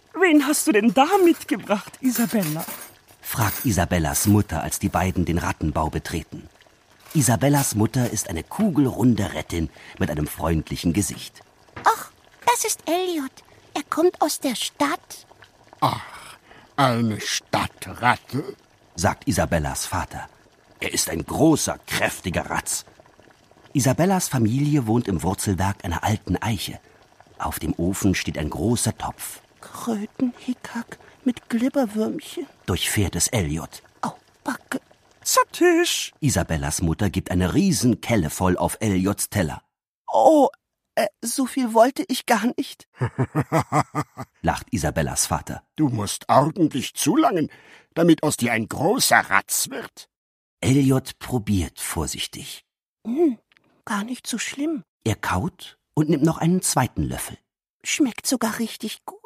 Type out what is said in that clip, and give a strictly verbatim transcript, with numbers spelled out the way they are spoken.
Wen hast du denn da mitgebracht, Isabella? Fragt Isabellas Mutter, als die beiden den Rattenbau betreten. Isabellas Mutter ist eine kugelrunde Rettin mit einem freundlichen Gesicht. Ach, das ist Elliot. Er kommt aus der Stadt. Ach, eine Stadtratte, sagt Isabellas Vater. Er ist ein großer, kräftiger Ratz. Isabellas Familie wohnt im Wurzelwerk einer alten Eiche. Auf dem Ofen steht ein großer Topf. Krötenhickhack mit Glibberwürmchen. Durchfährt es Elliot. Au, Backe. Zu Tisch. Isabellas Mutter gibt eine Riesenkelle voll auf Elliots Teller. Oh, äh, so viel wollte ich gar nicht. lacht Isabellas Vater. Du musst ordentlich zulangen, damit aus dir ein großer Ratz wird. Elliot probiert vorsichtig. Hm, gar nicht so schlimm. Er kaut und nimmt noch einen zweiten Löffel. Schmeckt sogar richtig gut.